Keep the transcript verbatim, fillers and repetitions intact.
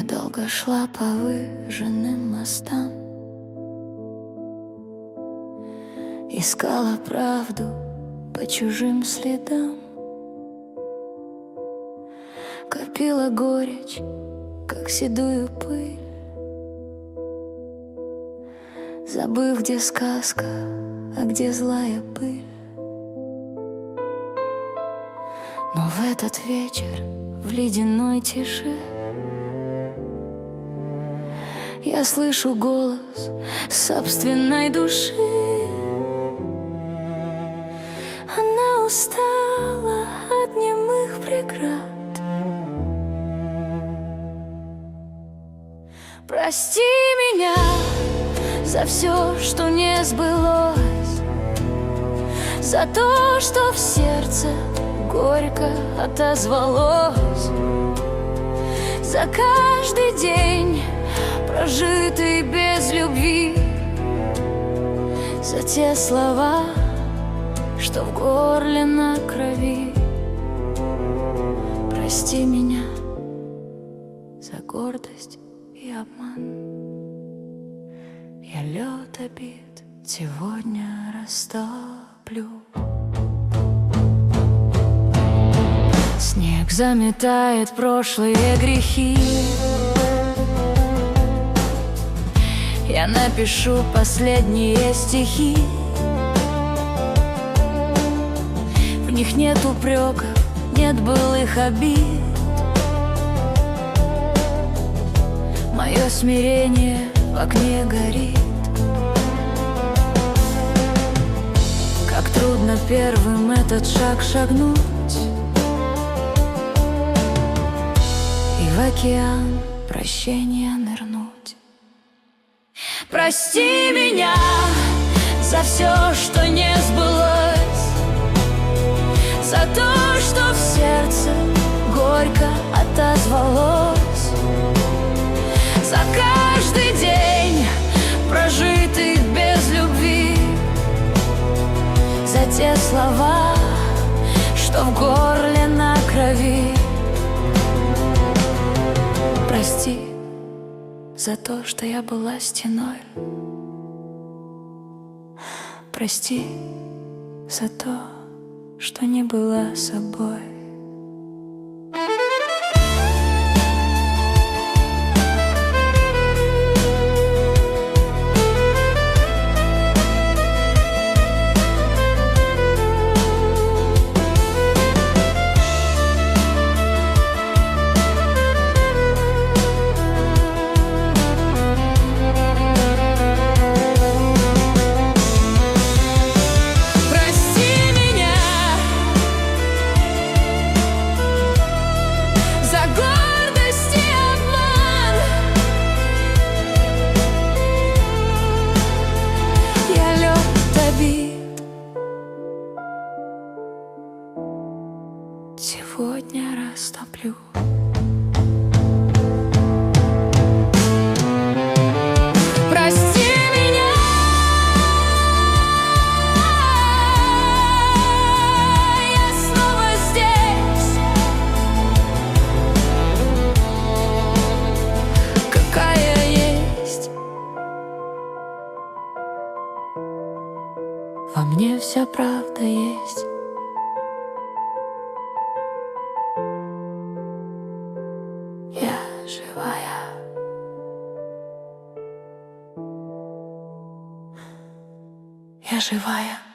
долго шла по выжженным мостам, искала правду по чужим следам, копила горечь, как седую пыль, забыв, где сказка, а где злая пыль. Но в этот вечер, в ледяной тиши, я слышу голос собственной души. Она устала от немых преград. Прости меня за все, что не сбылось, за то, что в сердце горько отозвалось, за каждый день, прожитый без любви, за те слова, что в горле на крови. Прости меня за гордость и обман. Я лед обид сегодня растоплю. Снег заметает прошлые грехи. Я напишу последние стихи. В них нет упреков, нет былых обид. Мое смирение в огне горит. Как трудно первым этот шаг шагнуть и в океан прощения нырнуть. Прости меня за все, что не сбылось, за то, что в сердце горько отозвалось, за каждый день, прожитый без любви, за те слова, что в горле на крови. Прости за то, что я была стеной. Прости за то, что не была собой. Сегодня растоплю. Прости меня, я снова здесь. Какая есть. Во мне вся правда есть. Я живая. Я живая.